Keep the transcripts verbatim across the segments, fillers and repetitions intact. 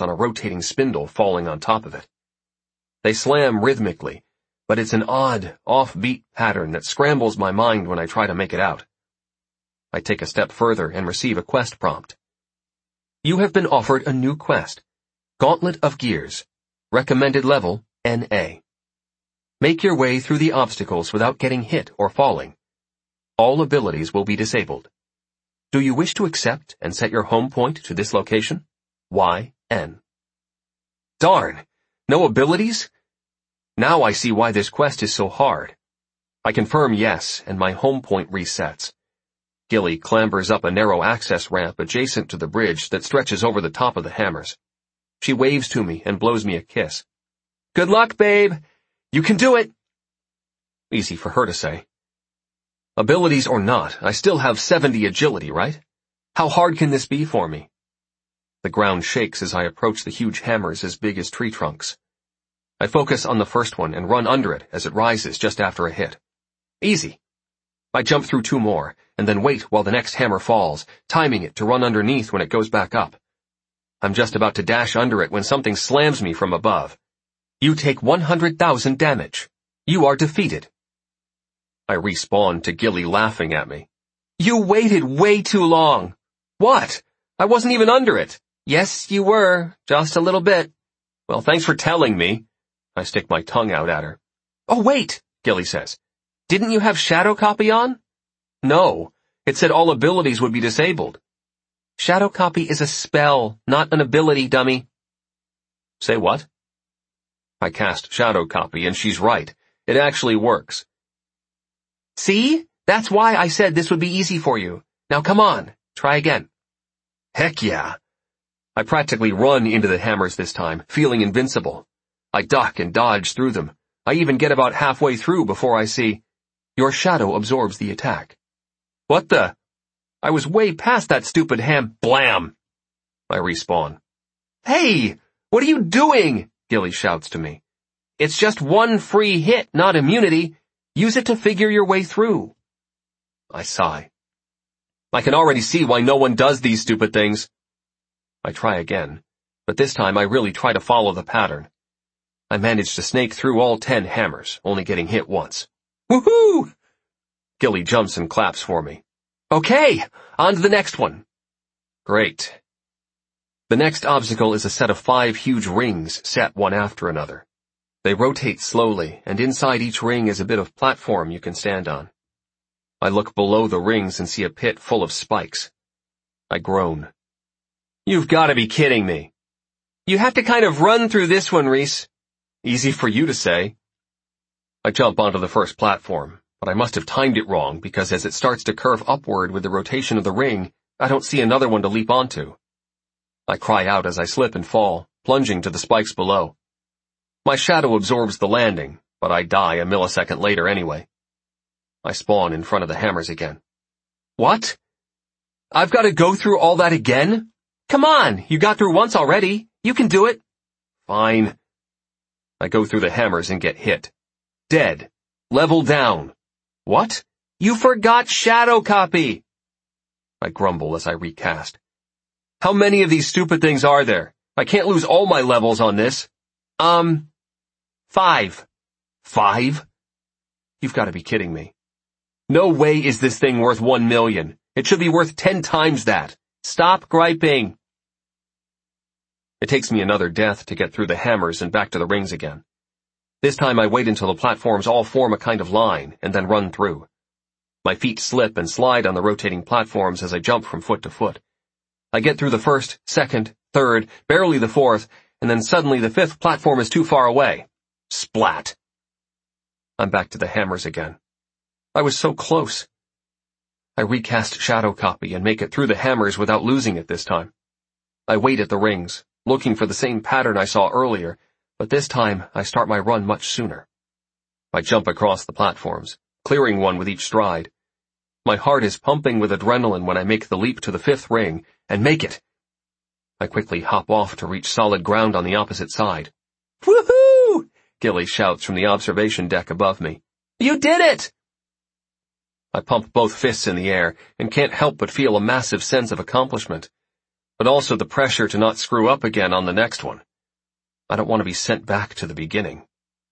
on a rotating spindle falling on top of it. They slam rhythmically, but it's an odd, offbeat pattern that scrambles my mind when I try to make it out. I take a step further and receive a quest prompt. You have been offered a new quest, Gauntlet of Gears, recommended level N A. Make your way through the obstacles without getting hit or falling. All abilities will be disabled. Do you wish to accept and set your home point to this location? Y N. Darn! No abilities? Now I see why this quest is so hard. I confirm yes, and my home point resets. Gilly clambers up a narrow access ramp adjacent to the bridge that stretches over the top of the hammers. She waves to me and blows me a kiss. Good luck, babe! You can do it! Easy for her to say. Abilities or not, I still have seventy agility, right? How hard can this be for me? The ground shakes as I approach the huge hammers as big as tree trunks. I focus on the first one and run under it as it rises just after a hit. Easy. I jump through two more, and then wait while the next hammer falls, timing it to run underneath when it goes back up. I'm just about to dash under it when something slams me from above. You take one hundred thousand damage. You are defeated. I respawn to Gilly laughing at me. You waited way too long. What? I wasn't even under it. Yes, you were. Just a little bit. Well, thanks for telling me. I stick my tongue out at her. Oh, wait, Gilly says. Didn't you have Shadow Copy on? No. It said all abilities would be disabled. Shadow Copy is a spell, not an ability, dummy. Say what? I cast Shadow Copy, and she's right. It actually works. See? That's why I said this would be easy for you. Now come on, try again. Heck yeah. I practically run into the hammers this time, feeling invincible. I duck and dodge through them. I even get about halfway through before I see, your shadow absorbs the attack. What the? I was way past that stupid ham. Blam! I respawn. Hey! What are you doing? Gilly shouts to me. It's just one free hit, not immunity. Use it to figure your way through. I sigh. I can already see why no one does these stupid things. I try again, but this time I really try to follow the pattern. I manage to snake through all ten hammers, only getting hit once. Woohoo! Gilly jumps and claps for me. Okay, on to the next one. Great. The next obstacle is a set of five huge rings set one after another. They rotate slowly, and inside each ring is a bit of platform you can stand on. I look below the rings and see a pit full of spikes. I groan. You've got to be kidding me. You have to kind of run through this one, Reese. Easy for you to say. I jump onto the first platform, but I must have timed it wrong because as it starts to curve upward with the rotation of the ring, I don't see another one to leap onto. I cry out as I slip and fall, plunging to the spikes below. My shadow absorbs the landing, but I die a millisecond later anyway. I spawn in front of the hammers again. What? I've got to go through all that again? Come on, you got through once already. You can do it. Fine. I go through the hammers and get hit. Dead. Level down. What? You forgot Shadow Copy. I grumble as I recast. How many of these stupid things are there? I can't lose all my levels on this. Um, five. Five? You've got to be kidding me. No way is this thing worth one million. It should be worth ten times that. Stop griping. It takes me another death to get through the hammers and back to the rings again. This time I wait until the platforms all form a kind of line and then run through. My feet slip and slide on the rotating platforms as I jump from foot to foot. I get through the first, second, third, barely the fourth, and then suddenly the fifth platform is too far away. Splat. I'm back to the hammers again. I was so close. I recast Shadow Copy and make it through the hammers without losing it this time. I wait at the rings, looking for the same pattern I saw earlier, but this time I start my run much sooner. I jump across the platforms, clearing one with each stride. My heart is pumping with adrenaline when I make the leap to the fifth ring, and make it. I quickly hop off to reach solid ground on the opposite side. Woohoo! Gilly shouts from the observation deck above me. You did it! I pump both fists in the air and can't help but feel a massive sense of accomplishment. but also the pressure to not screw up again on the next one. I don't want to be sent back to the beginning.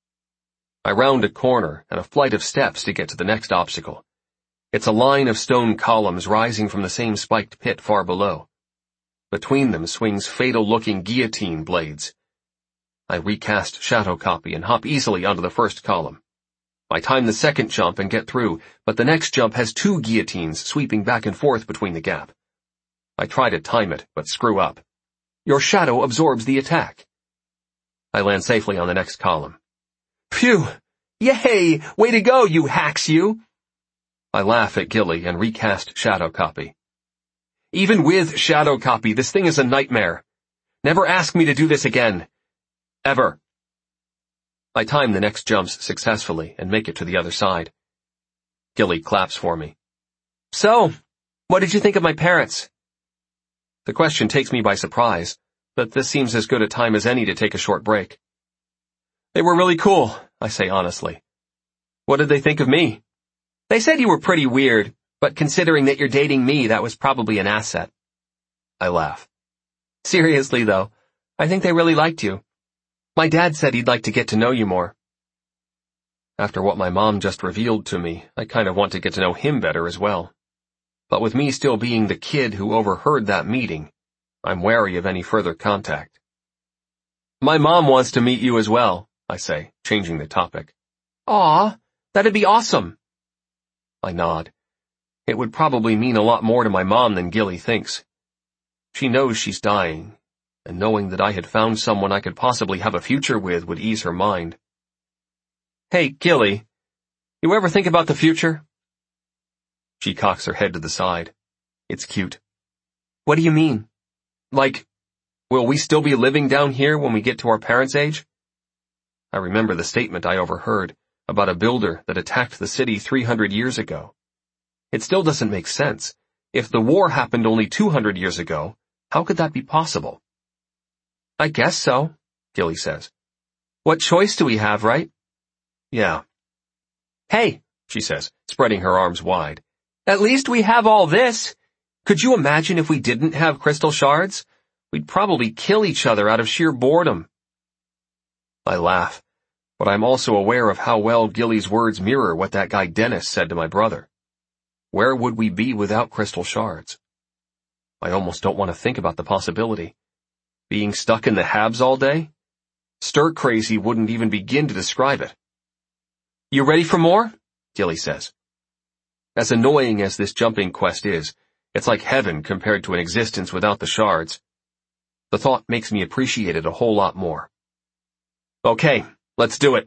I round a corner and a flight of steps to get to the next obstacle. It's a line of stone columns rising from the same spiked pit far below. Between them swings fatal-looking guillotine blades. I recast shadow copy and hop easily onto the first column. I time the second jump and get through, but the next jump has two guillotines sweeping back and forth between the gap. I try to time it, but screw up. Your shadow absorbs the attack. I land safely on the next column. Phew! Yay! Way to go, you hacks, you! I laugh at Gilly and recast shadow copy. Even with shadow copy, this thing is a nightmare. Never ask me to do this again. Ever. I time the next jumps successfully and make it to the other side. Gilly claps for me. So, what did you think of my parents? The question takes me by surprise, but this seems as good a time as any to take a short break. They were really cool, I say honestly. What did they think of me? They said you were pretty weird, but considering that you're dating me, that was probably an asset. I laugh. Seriously though, I think they really liked you. My dad said he'd like to get to know you more. After what my mom just revealed to me, I kind of want to get to know him better as well. But with me still being the kid who overheard that meeting, I'm wary of any further contact. My mom wants to meet you as well, I say, changing the topic. Aw, that'd be awesome. I nod. It would probably mean a lot more to my mom than Gilly thinks. She knows she's dying, and knowing that I had found someone I could possibly have a future with would ease her mind. Hey, Gilly, you ever think about the future? She cocks her head to the side. It's cute. What do you mean? Like, will we still be living down here when we get to our parents' age? I remember the statement I overheard about a builder that attacked the city three hundred years ago. It still doesn't make sense. If the war happened only two hundred years ago, how could that be possible? I guess so, Gilly says. What choice do we have, right? Yeah. Hey, she says, spreading her arms wide. At least we have all this. Could you imagine if we didn't have crystal shards? We'd probably kill each other out of sheer boredom. I laugh, but I'm also aware of how well Gilly's words mirror what that guy Dennis said to my brother. Where would we be without crystal shards? I almost don't want to think about the possibility. Being stuck in the Habs all day? Stir crazy wouldn't even begin to describe it. You ready for more? Gilly says. As annoying as this jumping quest is, it's like heaven compared to an existence without the shards. The thought makes me appreciate it a whole lot more. Okay, let's do it.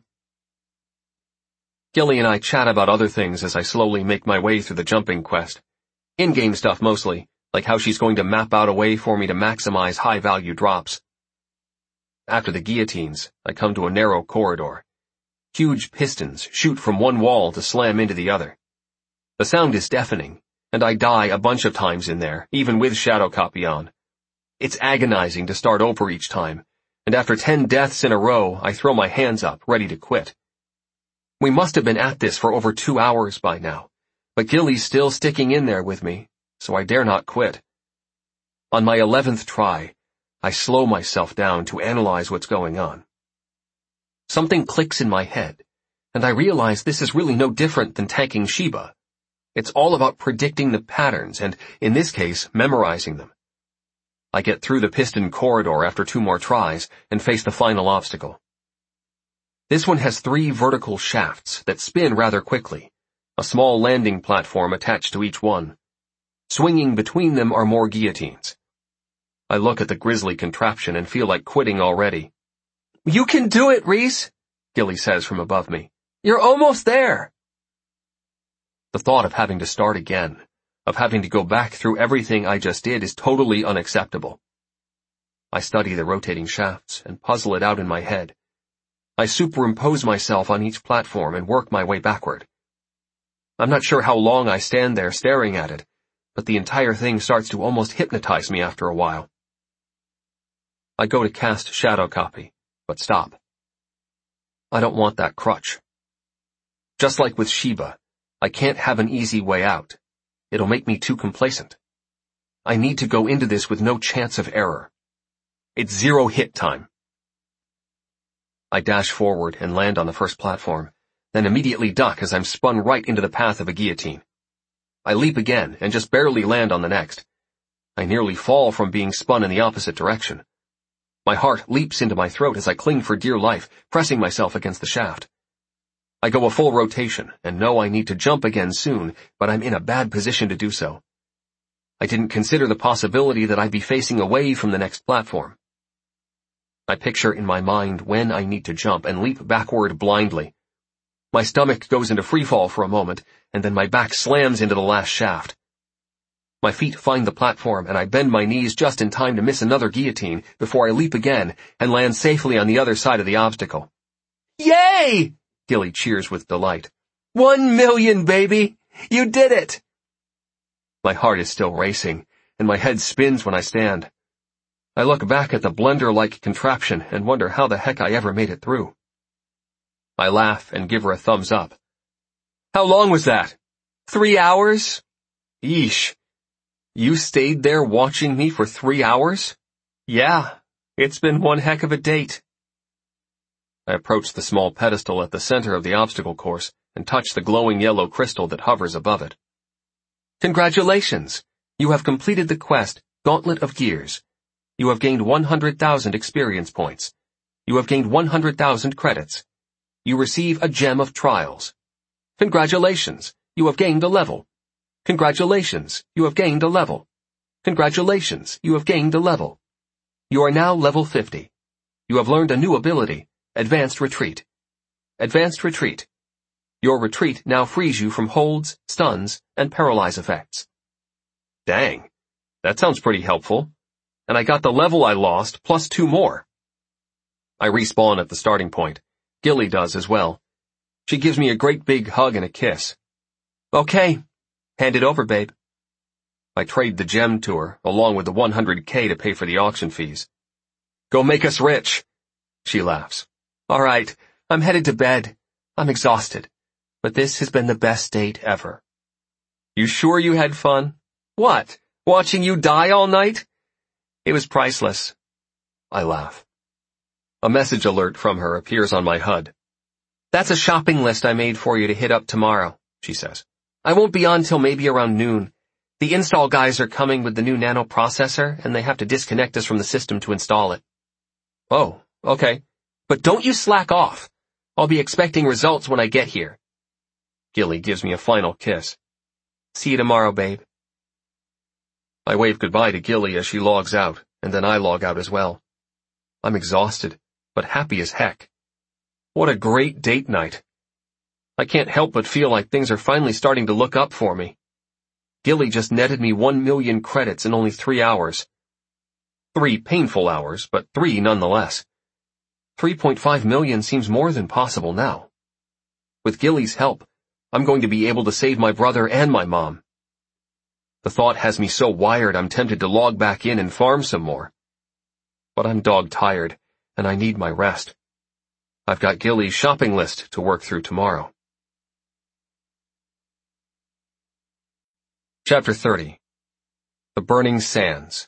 Gilly and I chat about other things as I slowly make my way through the jumping quest. In-game stuff mostly, like how she's going to map out a way for me to maximize high-value drops. After the guillotines, I come to a narrow corridor. Huge pistons shoot from one wall to slam into the other. The sound is deafening, and I die a bunch of times in there, even with shadow copy on. It's agonizing to start over each time, and after ten deaths in a row, I throw my hands up, ready to quit. We must have been at this for over two hours by now, but Gilly's still sticking in there with me, so I dare not quit. On my eleventh try, I slow myself down to analyze what's going on. Something clicks in my head, and I realize this is really no different than tanking Sheba. It's all about predicting the patterns and, in this case, memorizing them. I get through the piston corridor after two more tries and face the final obstacle. This one has three vertical shafts that spin rather quickly, a small landing platform attached to each one. Swinging between them are more guillotines. I look at the grisly contraption and feel like quitting already. You can do it, Reese, Gilly says from above me. You're almost there. The thought of having to start again, of having to go back through everything I just did is totally unacceptable. I study the rotating shafts and puzzle it out in my head. I superimpose myself on each platform and work my way backward. I'm not sure how long I stand there staring at it, but the entire thing starts to almost hypnotize me after a while. I go to cast shadow copy, but stop. I don't want that crutch. Just like with Sheba, I can't have an easy way out. It'll make me too complacent. I need to go into this with no chance of error. It's zero hit time. I dash forward and land on the first platform, then immediately duck as I'm spun right into the path of a guillotine. I leap again and just barely land on the next. I nearly fall from being spun in the opposite direction. My heart leaps into my throat as I cling for dear life, pressing myself against the shaft. I go a full rotation and know I need to jump again soon, but I'm in a bad position to do so. I didn't consider the possibility that I'd be facing away from the next platform. I picture in my mind when I need to jump and leap backward blindly. My stomach goes into freefall for a moment, and then my back slams into the last shaft. My feet find the platform, and I bend my knees just in time to miss another guillotine before I leap again and land safely on the other side of the obstacle. Yay! Gilly cheers with delight. One million, baby! You did it! My heart is still racing, and my head spins when I stand. I look back at the blender-like contraption and wonder how the heck I ever made it through. I laugh and give her a thumbs up. How long was that? Three hours? Yeesh. You stayed there watching me for three hours? Yeah, it's been one heck of a date. I approach the small pedestal at the center of the obstacle course and touch the glowing yellow crystal that hovers above it. Congratulations! You have completed the quest, Gauntlet of Gears. You have gained one hundred thousand experience points. You have gained one hundred thousand credits. You receive a gem of trials. Congratulations! You have gained a level. Congratulations! You have gained a level. Congratulations! You have gained a level. You are now level fifty. You have learned a new ability, Advanced Retreat. Advanced Retreat. Your retreat now frees you from holds, stuns, and paralyze effects. Dang, that sounds pretty helpful. And I got the level I lost plus two more. I respawn at the starting point. Gilly does as well. She gives me a great big hug and a kiss. Okay, hand it over, babe. I trade the gem to her, along with the one hundred K to pay for the auction fees. Go make us rich. She laughs. All right, I'm headed to bed. I'm exhausted, but this has been the best date ever. You sure you had fun? What, watching you die all night? It was priceless. I laugh. A message alert from her appears on my H U D. That's a shopping list I made for you to hit up tomorrow, she says. I won't be on till maybe around noon. The install guys are coming with the new nano processor, and they have to disconnect us from the system to install it. Oh, okay. But don't you slack off. I'll be expecting results when I get here. Gilly gives me a final kiss. See you tomorrow, babe. I wave goodbye to Gilly as she logs out, and then I log out as well. I'm exhausted, but happy as heck. What a great date night. I can't help but feel like things are finally starting to look up for me. Gilly just netted me one million credits in only three hours. Three painful hours, but three nonetheless. three point five million seems more than possible now. With Gilly's help, I'm going to be able to save my brother and my mom. The thought has me so wired I'm tempted to log back in and farm some more. But I'm dog-tired, and I need my rest. I've got Gilly's shopping list to work through tomorrow. Chapter thirty. The Burning Sands.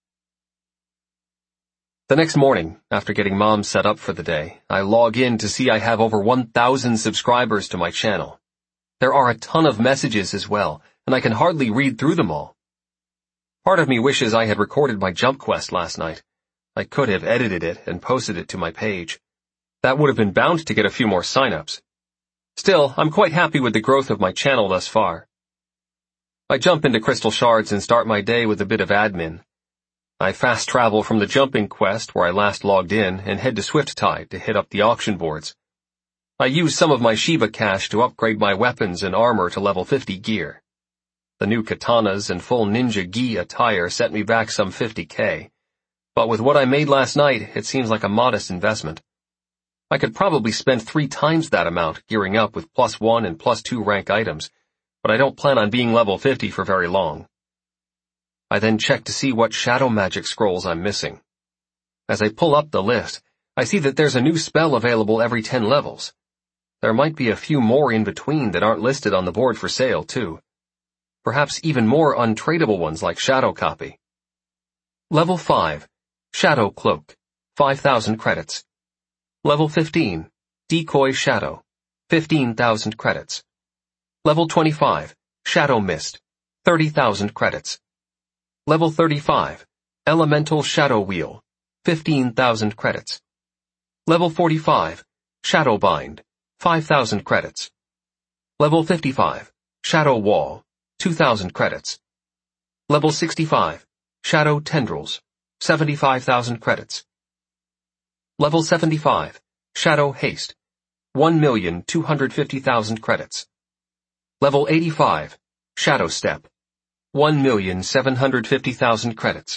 The next morning, after getting Mom set up for the day, I log in to see I have over one thousand subscribers to my channel. There are a ton of messages as well, and I can hardly read through them all. Part of me wishes I had recorded my jump quest last night. I could have edited it and posted it to my page. That would have been bound to get a few more sign-ups. Still, I'm quite happy with the growth of my channel thus far. I jump into Crystal Shards and start my day with a bit of admin. I fast travel from the jumping quest where I last logged in and head to Swifttide to hit up the auction boards. I use some of my Shiba cash to upgrade my weapons and armor to level fifty gear. The new katanas and full ninja gi attire set me back some fifty K. But with what I made last night, it seems like a modest investment. I could probably spend three times that amount gearing up with plus one and plus two rank items, but I don't plan on being level fifty for very long. I then check to see what shadow magic scrolls I'm missing. As I pull up the list, I see that there's a new spell available every ten levels. There might be a few more in between that aren't listed on the board for sale, too. perhaps even more untradeable ones like Shadow Copy. Level five, Shadow Cloak, five thousand credits. Level fifteen, Decoy Shadow, fifteen thousand credits. Level twenty-five, Shadow Mist, thirty thousand credits. Level thirty-five, Elemental Shadow Wheel, fifteen thousand credits. Level forty-five, Shadow Bind, five thousand credits. Level fifty-five, Shadow Wall, two thousand credits. Level sixty-five, Shadow Tendrils, seventy-five thousand credits. Level seventy-five, Shadow Haste, one million two hundred fifty thousand credits. Level eighty-five, Shadow Step, one million seven hundred fifty thousand credits.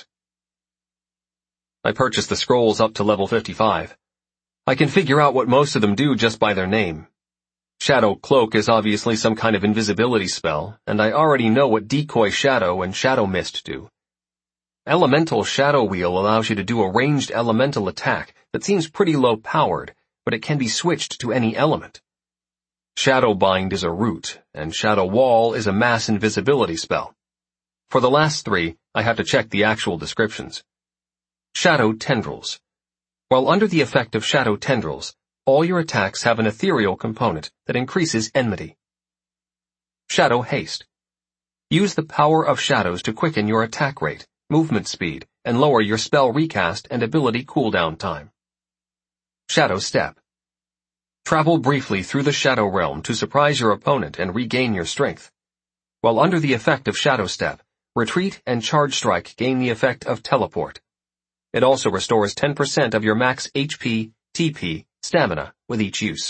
I purchased the scrolls up to level fifty-five. I can figure out what most of them do just by their name. Shadow Cloak is obviously some kind of invisibility spell, and I already know what Decoy Shadow and Shadow Mist do. Elemental Shadow Wheel allows you to do a ranged elemental attack that seems pretty low powered, but it can be switched to any element. Shadow Bind is a root, and Shadow Wall is a mass invisibility spell. For the last three, I have to check the actual descriptions. Shadow Tendrils. While under the effect of Shadow Tendrils, all your attacks have an ethereal component that increases enmity. Shadow Haste. Use the power of shadows to quicken your attack rate, movement speed, and lower your spell recast and ability cooldown time. Shadow Step. Travel briefly through the Shadow Realm to surprise your opponent and regain your strength. While under the effect of Shadow Step, Retreat and Charge Strike gain the effect of Teleport. It also restores ten percent of your max H P, T P, stamina with each use.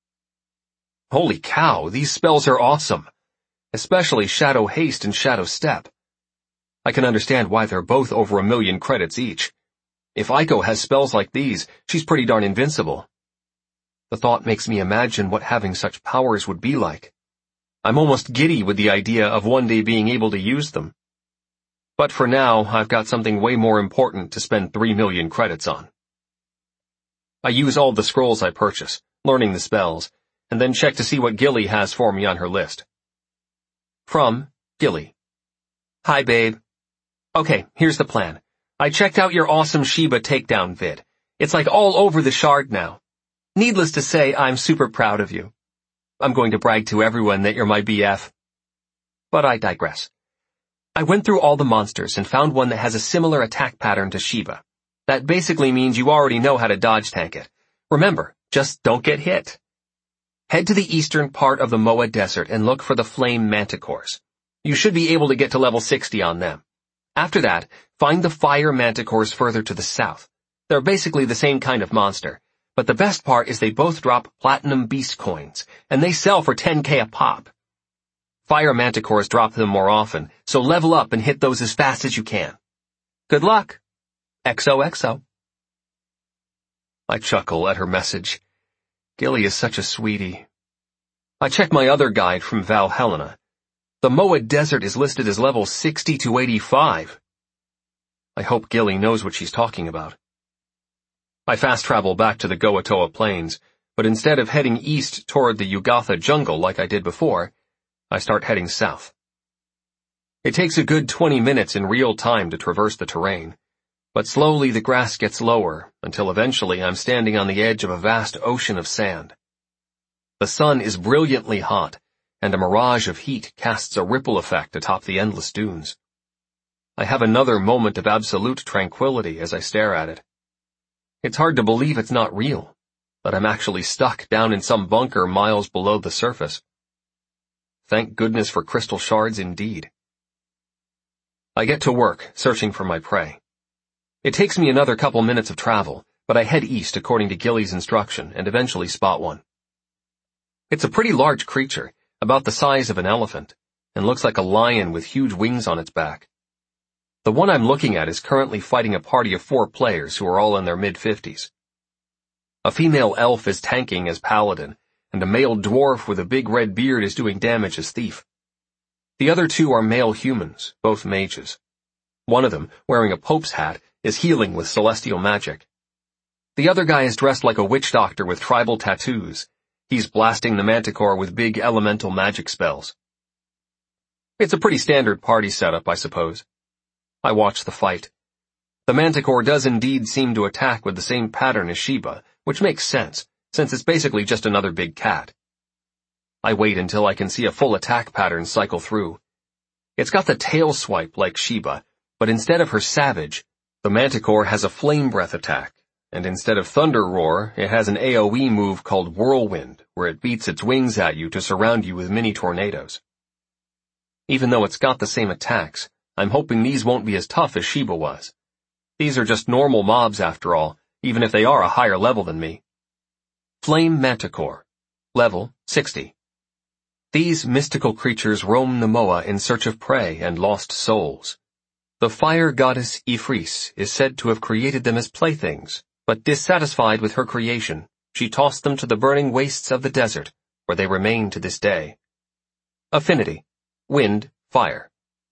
Holy cow, these spells are awesome! Especially Shadow Haste and Shadow Step. I can understand why they're both over a million credits each. If Aiko has spells like these, she's pretty darn invincible. The thought makes me imagine what having such powers would be like. I'm almost giddy with the idea of one day being able to use them. But for now, I've got something way more important to spend three million credits on. I use all the scrolls I purchase, learning the spells, and then check to see what Gilly has for me on her list. From Gilly. Hi, babe. Okay, here's the plan. I checked out your awesome Shiba takedown vid. It's like all over the shard now. Needless to say, I'm super proud of you. I'm going to brag to everyone that you're my B F. But I digress. I went through all the monsters and found one that has a similar attack pattern to Shiba. That basically means you already know how to dodge tank it. Remember, just don't get hit. Head to the eastern part of the Moa Desert and look for the flame manticores. You should be able to get to level sixty on them. After that, find the fire manticores further to the south. They're basically the same kind of monster, but the best part is they both drop platinum beast coins, and they sell for ten K a pop. Fire manticores drop them more often, so level up and hit those as fast as you can. Good luck. X O X O. I chuckle at her message. Gilly is such a sweetie. I check my other guide from Valhelena. The Moa Desert is listed as level sixty to eighty-five. I hope Gilly knows what she's talking about. I fast travel back to the Goatoa Plains, but instead of heading east toward the Yugatha jungle like I did before, I start heading south. It takes a good twenty minutes in real time to traverse the terrain, but slowly the grass gets lower until eventually I'm standing on the edge of a vast ocean of sand. The sun is brilliantly hot, and a mirage of heat casts a ripple effect atop the endless dunes. I have another moment of absolute tranquility as I stare at it. It's hard to believe it's not real, that I'm actually stuck down in some bunker miles below the surface. Thank goodness for crystal shards indeed. I get to work, searching for my prey. It takes me another couple minutes of travel, but I head east according to Gilly's instruction and eventually spot one. It's a pretty large creature, about the size of an elephant, and looks like a lion with huge wings on its back. The one I'm looking at is currently fighting a party of four players who are all in their mid-fifties. A female elf is tanking as paladin, and a male dwarf with a big red beard is doing damage as thief. The other two are male humans, both mages. One of them, wearing a pope's hat, is healing with celestial magic. The other guy is dressed like a witch doctor with tribal tattoos. He's blasting the manticore with big elemental magic spells. It's a pretty standard party setup, I suppose. I watch the fight. The Manticore does indeed seem to attack with the same pattern as Sheba, which makes sense, since it's basically just another big cat. I wait until I can see a full attack pattern cycle through. It's got the tail swipe like Sheba, but instead of her Savage, the Manticore has a Flame Breath attack, and instead of Thunder Roar, it has an A O E move called Whirlwind, where it beats its wings at you to surround you with mini tornadoes. Even though it's got the same attacks, I'm hoping these won't be as tough as Sheba was. These are just normal mobs after all, even if they are a higher level than me. Flame Manticore. Level sixty. These mystical creatures roam the Moa in search of prey and lost souls. The fire goddess Ifris is said to have created them as playthings, but dissatisfied with her creation, she tossed them to the burning wastes of the desert, where they remain to this day. Affinity. Wind, fire.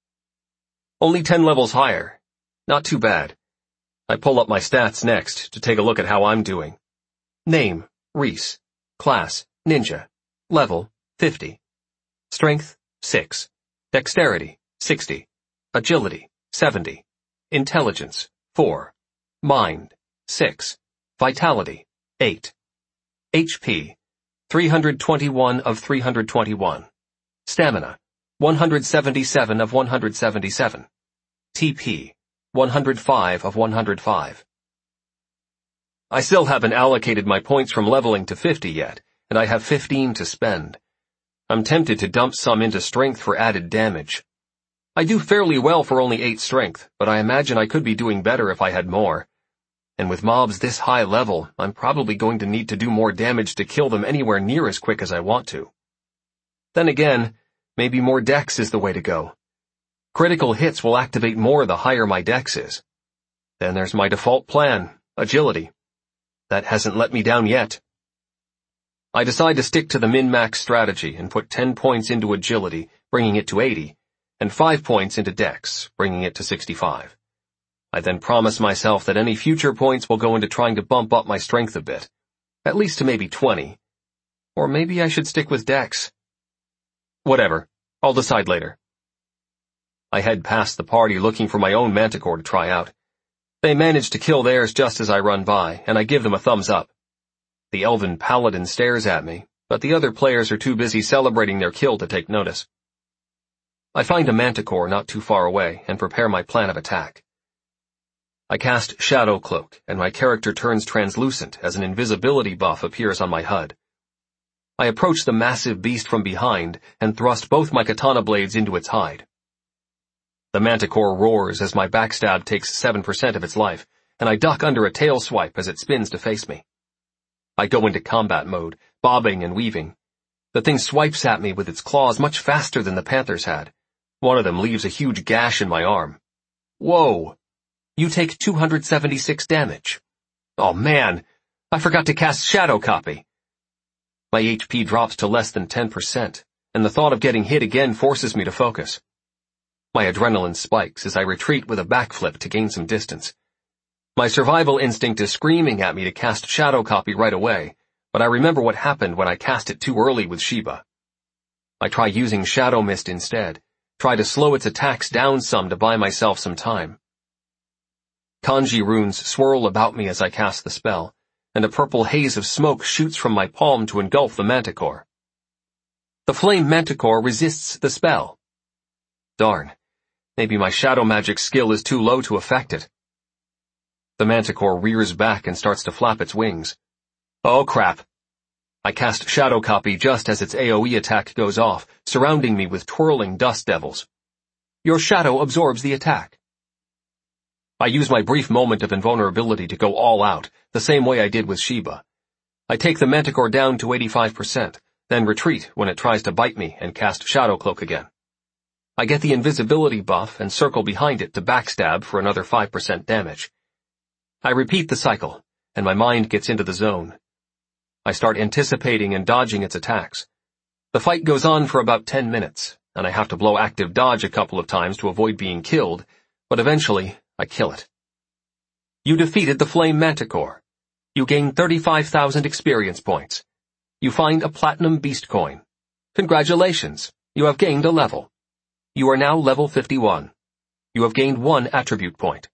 Only ten levels higher. Not too bad. I pull up my stats next to take a look at how I'm doing. Name, Reese. Class, Ninja. Level, fifty. Strength, six. Dexterity, sixty. Agility, seventy. Intelligence, four. Mind, six. Vitality, eight. H P, three hundred twenty-one of three hundred twenty-one. Stamina, one hundred seventy-seven of one hundred seventy-seven. T P, one hundred five of one hundred five. I still haven't allocated my points from leveling to fifty yet, and I have fifteen to spend. I'm tempted to dump some into strength for added damage. I do fairly well for only eight strength, but I imagine I could be doing better if I had more. And with mobs this high level, I'm probably going to need to do more damage to kill them anywhere near as quick as I want to. Then again, maybe more dex is the way to go. Critical hits will activate more the higher my dex is. Then there's my default plan, agility. That hasn't let me down yet. I decide to stick to the min-max strategy and put ten points into agility, bringing it to eighty, and five points into dex, bringing it to sixty-five. I then promise myself that any future points will go into trying to bump up my strength a bit, at least to maybe twenty. Or maybe I should stick with dex. Whatever, I'll decide later. I head past the party looking for my own Manticore to try out. They manage to kill theirs just as I run by, and I give them a thumbs up. The elven paladin stares at me, but the other players are too busy celebrating their kill to take notice. I find a Manticore not too far away and prepare my plan of attack. I cast Shadow Cloak, and my character turns translucent as an invisibility buff appears on my H U D. I approach the massive beast from behind and thrust both my katana blades into its hide. The Manticore roars as my backstab takes seven percent of its life, and I duck under a tail swipe as it spins to face me. I go into combat mode, bobbing and weaving. The thing swipes at me with its claws much faster than the panther's had. One of them leaves a huge gash in my arm. Whoa! You take two hundred seventy-six damage. Oh man, I forgot to cast Shadow Copy. My H P drops to less than ten percent, and the thought of getting hit again forces me to focus. My adrenaline spikes as I retreat with a backflip to gain some distance. My survival instinct is screaming at me to cast Shadow Copy right away, but I remember what happened when I cast it too early with Sheba. I try using Shadow Mist instead, try to slow its attacks down some to buy myself some time. Kanji runes swirl about me as I cast the spell, and a purple haze of smoke shoots from my palm to engulf the Manticore. The Flame Manticore resists the spell. Darn, maybe my shadow magic skill is too low to affect it. The Manticore rears back and starts to flap its wings. Oh crap. I cast Shadow Copy just as its A O E attack goes off, surrounding me with twirling dust devils. Your shadow absorbs the attack. I use my brief moment of invulnerability to go all out, the same way I did with Sheba. I take the Manticore down to eighty-five percent, then retreat when it tries to bite me and cast Shadow Cloak again. I get the invisibility buff and circle behind it to backstab for another five percent damage. I repeat the cycle, and my mind gets into the zone. I start anticipating and dodging its attacks. The fight goes on for about ten minutes, and I have to blow active dodge a couple of times to avoid being killed, but eventually I kill it. You defeated the Flame Manticore. You gain thirty-five thousand experience points. You find a Platinum Beast Coin. Congratulations, you have gained a level. You are now level fifty-one. You have gained one attribute point.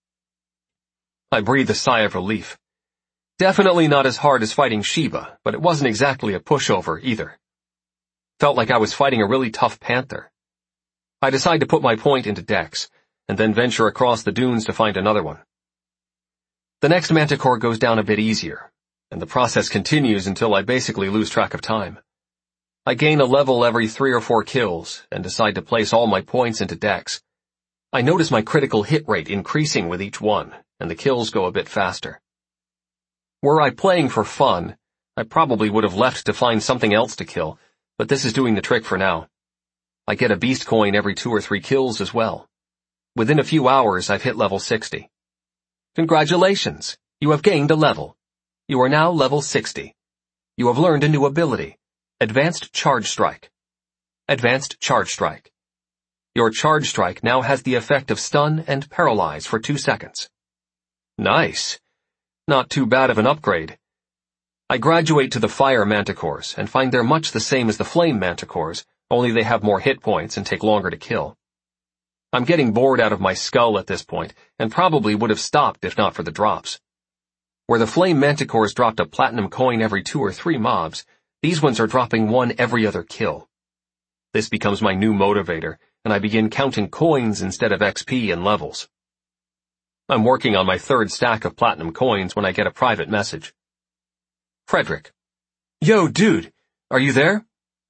I breathed a sigh of relief. Definitely not as hard as fighting Sheba, but it wasn't exactly a pushover either. Felt like I was fighting a really tough panther. I decide to put my point into Dex, and then venture across the dunes to find another one. The next manticore goes down a bit easier, and the process continues until I basically lose track of time. I gain a level every three or four kills, and decide to place all my points into Dex. I notice my critical hit rate increasing with each one, and the kills go a bit faster. Were I playing for fun, I probably would have left to find something else to kill, but this is doing the trick for now. I get a beast coin every two or three kills as well. Within a few hours, I've hit level sixty. Congratulations! You have gained a level. You are now level sixty. You have learned a new ability, Advanced Charge Strike. Advanced Charge Strike. Your Charge Strike now has the effect of stun and paralyze for two seconds. Nice. Not too bad of an upgrade. I graduate to the Fire Manticores and find they're much the same as the Flame Manticores, only they have more hit points and take longer to kill. I'm getting bored out of my skull at this point, and probably would have stopped if not for the drops. Where the Flame Manticores dropped a platinum coin every two or three mobs, these ones are dropping one every other kill. This becomes my new motivator, and I begin counting coins instead of X P and levels. I'm working on my third stack of platinum coins when I get a private message. Frederick. Yo, dude, are you there?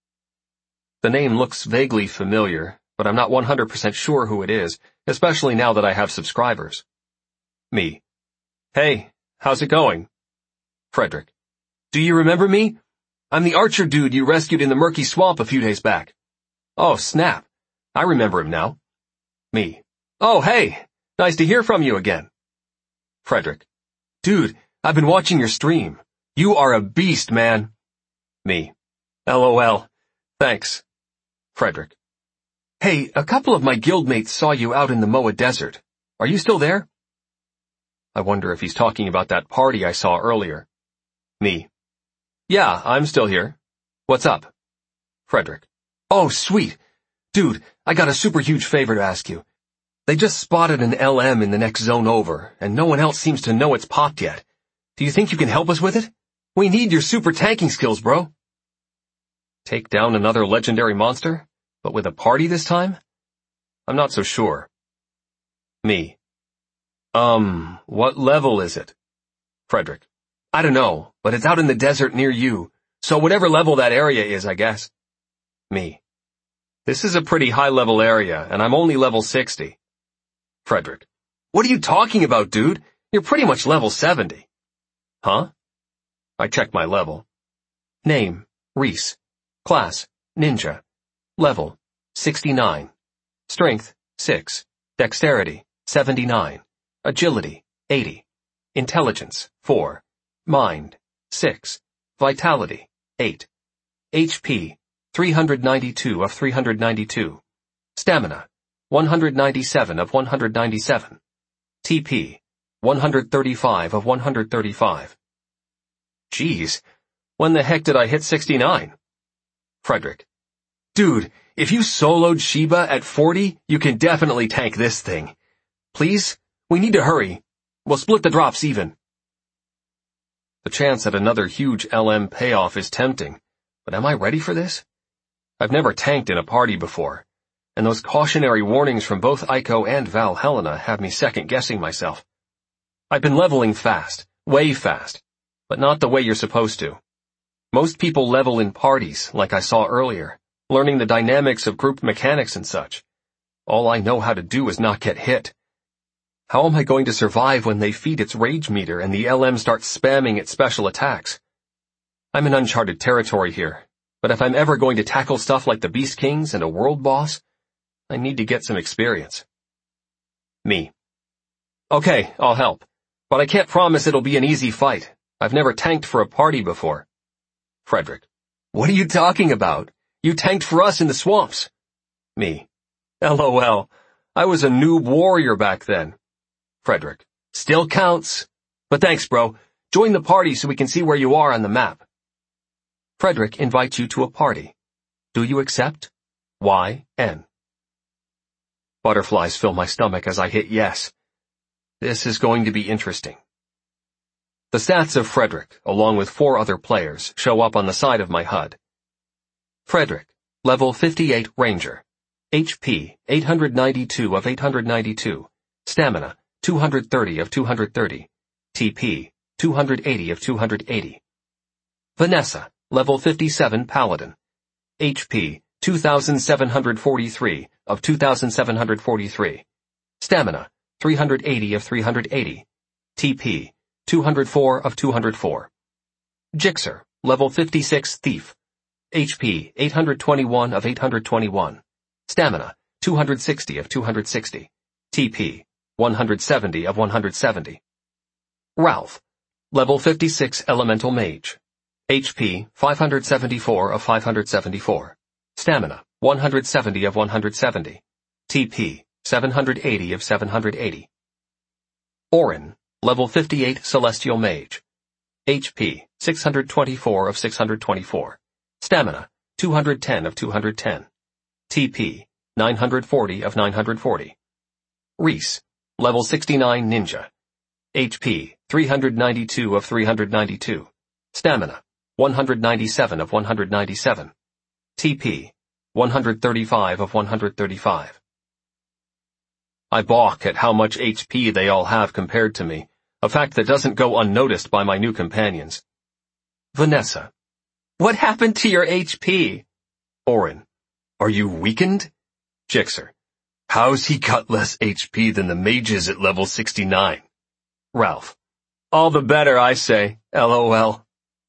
The name looks vaguely familiar, but I'm not one hundred percent sure who it is, especially now that I have subscribers. Me. Hey, how's it going? Frederick. Do you remember me? I'm the archer dude you rescued in the murky swamp a few days back. Oh, snap. I remember him now. Me. Oh, hey, nice to hear from you again. Frederick. Dude, I've been watching your stream. You are a beast, man. Me. LOL. Thanks. Frederick. Hey, a couple of my guildmates saw you out in the Moa Desert. Are you still there? I wonder if he's talking about that party I saw earlier. Me. Yeah, I'm still here. What's up? Frederick. Oh, sweet. Dude, I got a super huge favor to ask you. They just spotted an L M in the next zone over, and no one else seems to know it's popped yet. Do you think you can help us with it? We need your super tanking skills, bro. Take down another legendary monster? But with a party this time? I'm not so sure. Me. Um, what level is it? Frederick. I don't know, but it's out in the desert near you, so whatever level that area is, I guess. Me. This is a pretty high-level area, and I'm only level sixty. Frederick. What are you talking about, dude? You're pretty much level seventy. Huh? I check my level. Name, Reese. Class, Ninja. Level, sixty-nine. Strength, six. Dexterity, seventy-nine. Agility, eighty. Intelligence, four. Mind, six. Vitality, eight. H P, three hundred ninety-two of three hundred ninety-two. Stamina, one hundred ninety-seven of one hundred ninety-seven. T P, one hundred thirty-five of one hundred thirty-five. Jeez, when the heck did I hit sixty-nine? Frederick. Dude, if you soloed Sheba at forty, you can definitely tank this thing. Please, we need to hurry. We'll split the drops even. The chance at another huge L M payoff is tempting, but am I ready for this? I've never tanked in a party before, and those cautionary warnings from both Aiko and Val Helena have me second-guessing myself. I've been leveling fast, way fast, but not the way you're supposed to. Most people level in parties, like I saw earlier, learning the dynamics of group mechanics and such. All I know how to do is not get hit. How am I going to survive when they feed its rage meter and the L M starts spamming its special attacks? I'm in uncharted territory here, but if I'm ever going to tackle stuff like the Beast Kings and a world boss, I need to get some experience. Me. Okay, I'll help, but I can't promise it'll be an easy fight. I've never tanked for a party before. Frederick. What are you talking about? You tanked for us in the swamps. Me. LOL. I was a noob warrior back then. Frederick. Still counts. But thanks, bro. Join the party so we can see where you are on the map. Frederick invites you to a party. Do you accept? Y N. Butterflies fill my stomach as I hit yes. This is going to be interesting. The stats of Frederick, along with four other players, show up on the side of my H U D. Frederick, level fifty-eight Ranger. H P, eight hundred ninety-two of eight hundred ninety-two. Stamina, two hundred thirty of two hundred thirty. T P, two hundred eighty of two hundred eighty. Vanessa, level fifty-seven Paladin. H P, two thousand seven hundred forty-three of two thousand seven hundred forty-three. Stamina, three hundred eighty of three hundred eighty. T P, two hundred four of two hundred four. Jixer, level fifty-six Thief. H P, eight hundred twenty-one of eight hundred twenty-one. Stamina, two hundred sixty of two hundred sixty. T P, one hundred seventy of one hundred seventy. Ralph, level fifty-six Elemental Mage. H P, five hundred seventy-four of five hundred seventy-four. Stamina, one hundred seventy of one hundred seventy. T P, seven hundred eighty of seven hundred eighty. Orin, level fifty-eight Celestial Mage. H P, six hundred twenty-four of six hundred twenty-four. Stamina, two hundred ten of two hundred ten. T P, nine hundred forty of nine hundred forty. Reese, level sixty-nine Ninja. H P, three hundred ninety-two of three hundred ninety-two. Stamina, one hundred ninety-seven of one hundred ninety-seven. T P, one hundred thirty-five of one hundred thirty-five. I balk at how much H P they all have compared to me, a fact that doesn't go unnoticed by my new companions. Vanessa. What happened to your H P? Orin. Are you weakened? Jixer. How's he got less H P than the mages at level sixty-nine? Ralph. All the better, I say. LOL.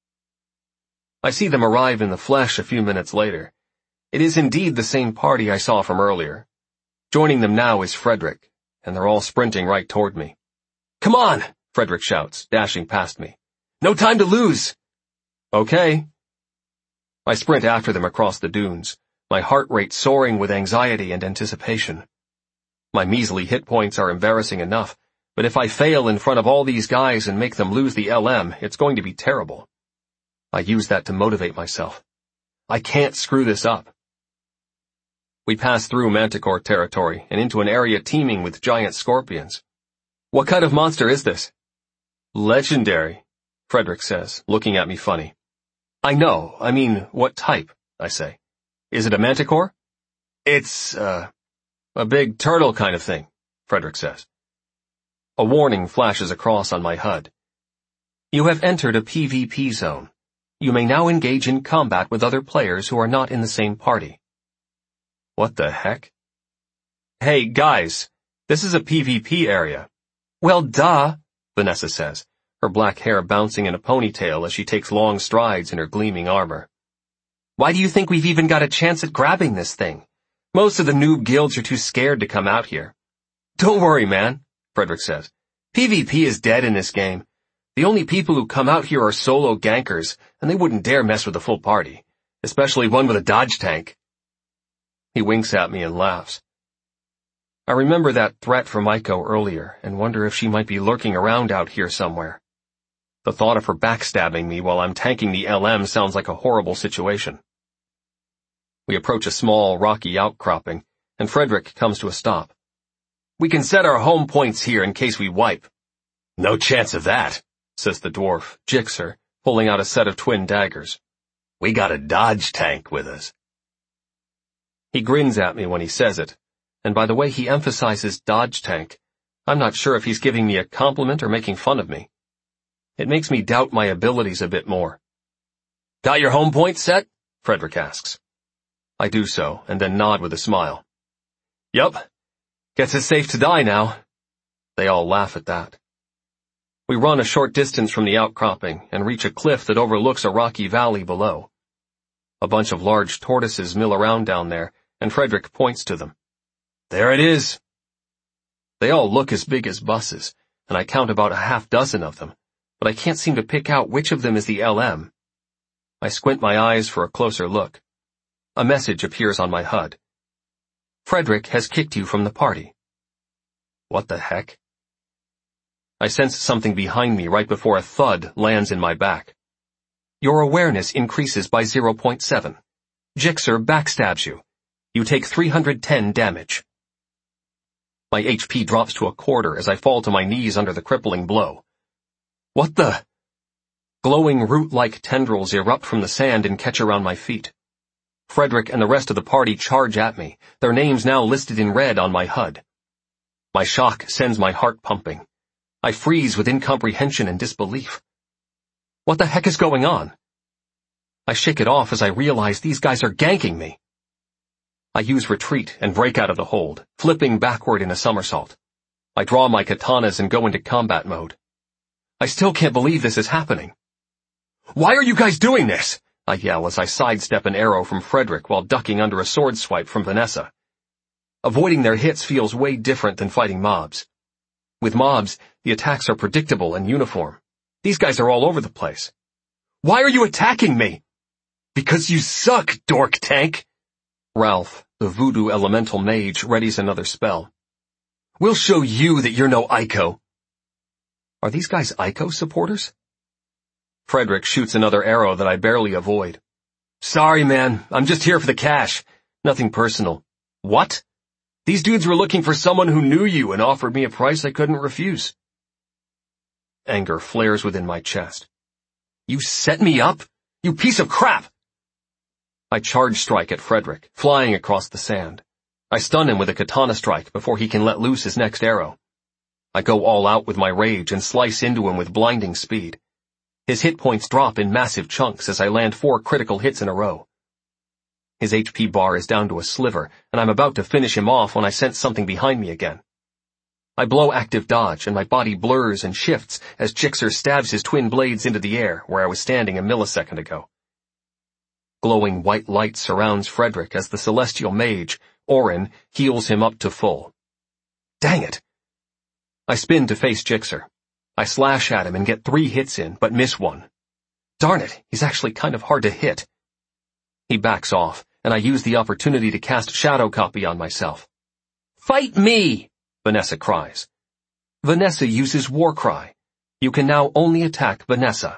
I see them arrive in the flesh a few minutes later. It is indeed the same party I saw from earlier. Joining them now is Frederick, and they're all sprinting right toward me. Come on, Frederick shouts, dashing past me. No time to lose. Okay. I sprint after them across the dunes, my heart rate soaring with anxiety and anticipation. My measly hit points are embarrassing enough, but if I fail in front of all these guys and make them lose the L M, it's going to be terrible. I use that to motivate myself. I can't screw this up. We pass through Manticore territory and into an area teeming with giant scorpions. What kind of monster is this? Legendary, Frederick says, looking at me funny. I know, I mean, what type, I say. Is it a manticore? It's, uh, a big turtle kind of thing, Frederick says. A warning flashes across on my H U D. You have entered a PvP zone. You may now engage in combat with other players who are not in the same party. What the heck? Hey, guys, this is a PvP area. Well, duh, Vanessa says, her black hair bouncing in a ponytail as she takes long strides in her gleaming armor. Why do you think we've even got a chance at grabbing this thing? Most of the noob guilds are too scared to come out here. Don't worry, man, Frederick says. PvP is dead in this game. The only people who come out here are solo gankers, and they wouldn't dare mess with a full party, especially one with a dodge tank. He winks at me and laughs. I remember that threat from Aiko earlier and wonder if she might be lurking around out here somewhere. The thought of her backstabbing me while I'm tanking the L M sounds like a horrible situation. We approach a small, rocky outcropping, and Frederick comes to a stop. We can set our home points here in case we wipe. No chance of that, says the dwarf, Jixer, pulling out a set of twin daggers. We got a dodge tank with us. He grins at me when he says it, and by the way he emphasizes dodge tank, I'm not sure if he's giving me a compliment or making fun of me. It makes me doubt my abilities a bit more. Got your home point set? Frederick asks. I do so, and then nod with a smile. Yup. Guess it's safe to die now. They all laugh at that. We run a short distance from the outcropping and reach a cliff that overlooks a rocky valley below. A bunch of large tortoises mill around down there, and Frederick points to them. There it is. They all look as big as buses, and I count about a half dozen of them, but I can't seem to pick out which of them is the L M. I squint my eyes for a closer look. A message appears on my H U D. Frederick has kicked you from the party. What the heck? I sense something behind me right before a thud lands in my back. Your awareness increases by zero point seven. Jixer backstabs you. You take three hundred ten damage. My H P drops to a quarter as I fall to my knees under the crippling blow. What the? Glowing root-like tendrils erupt from the sand and catch around my feet. Frederick and the rest of the party charge at me, their names now listed in red on my H U D. My shock sends my heart pumping. I freeze with incomprehension and disbelief. What the heck is going on? I shake it off as I realize these guys are ganking me. I use retreat and break out of the hold, flipping backward in a somersault. I draw my katanas and go into combat mode. I still can't believe this is happening. Why are you guys doing this? I yell as I sidestep an arrow from Frederick while ducking under a sword swipe from Vanessa. Avoiding their hits feels way different than fighting mobs. With mobs, the attacks are predictable and uniform. These guys are all over the place. Why are you attacking me? Because you suck, dork tank. Ralph, the voodoo elemental mage, readies another spell. We'll show you that you're no Aiko. Are these guys Aiko supporters? Frederick shoots another arrow that I barely avoid. Sorry, man. I'm just here for the cash. Nothing personal. What? These dudes were looking for someone who knew you and offered me a price I couldn't refuse. Anger flares within my chest. You set me up? You piece of crap! I charge strike at Frederick, flying across the sand. I stun him with a katana strike before he can let loose his next arrow. I go all out with my rage and slice into him with blinding speed. His hit points drop in massive chunks as I land four critical hits in a row. His H P bar is down to a sliver, and I'm about to finish him off when I sense something behind me again. I blow active dodge, and my body blurs and shifts as Jixer stabs his twin blades into the air where I was standing a millisecond ago. Glowing white light surrounds Frederick as the celestial mage, Orin, heals him up to full. Dang it! I spin to face Jixer. I slash at him and get three hits in, but miss one. Darn it, he's actually kind of hard to hit. He backs off, and I use the opportunity to cast Shadow Copy on myself. Fight me! Vanessa cries. Vanessa uses Warcry. You can now only attack Vanessa.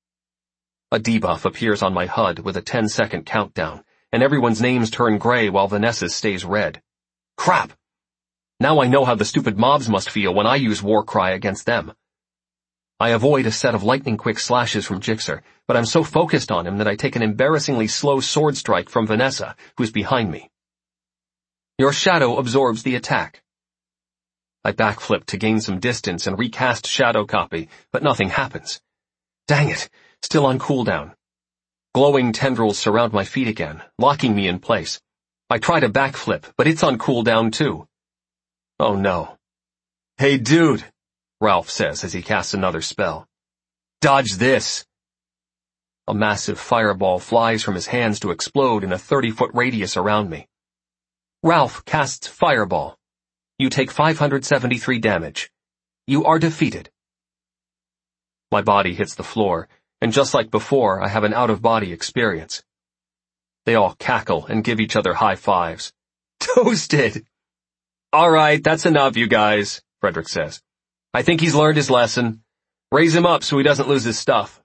A debuff appears on my H U D with a ten-second countdown, and everyone's names turn gray while Vanessa's stays red. Crap! Now I know how the stupid mobs must feel when I use Warcry against them. I avoid a set of lightning-quick slashes from Jixer, but I'm so focused on him that I take an embarrassingly slow sword strike from Vanessa, who's behind me. Your shadow absorbs the attack. I backflip to gain some distance and recast Shadow Copy, but nothing happens. Dang it, still on cooldown. Glowing tendrils surround my feet again, locking me in place. I try to backflip, but it's on cooldown too. Oh no. Hey dude, Ralph says as he casts another spell. Dodge this. A massive fireball flies from his hands to explode in a thirty-foot radius around me. Ralph casts Fireball. You take five hundred seventy-three damage. You are defeated. My body hits the floor, and just like before, I have an out-of-body experience. They all cackle and give each other high fives. Toasted! All right, that's enough, you guys, Frederick says. I think he's learned his lesson. Raise him up so he doesn't lose his stuff.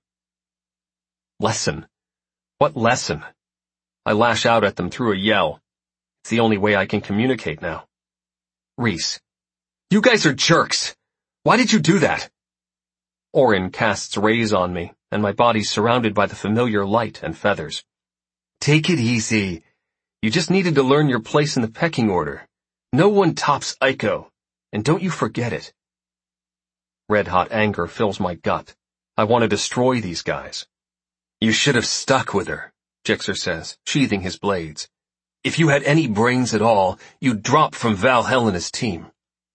Lesson? What lesson? I lash out at them through a yell. It's the only way I can communicate now. Reese. You guys are jerks. Why did you do that? Orin casts rays on me, and my body's surrounded by the familiar light and feathers. Take it easy. You just needed to learn your place in the pecking order. No one tops Aiko, and don't you forget it. Red-hot anger fills my gut. I want to destroy these guys. You should have stuck with her, Jixer says, sheathing his blades. If you had any brains at all, you'd drop from Val Helena's team.